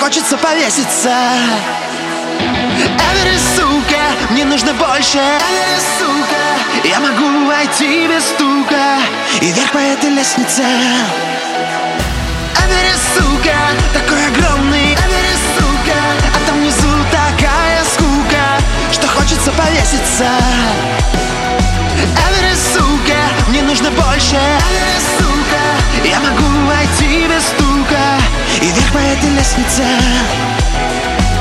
хочется повеситься. Эверест, сука, мне нужно больше. Эверест, сука, я могу войти без стука и вверх по этой лестнице. Эверест, сука, такой огромный. Эверест, сука, а там внизу такая скука, что хочется повеситься. Эверест, сука, мне нужно больше. Эверест, сука, я могу войти без стука и вверх по этой лестнице.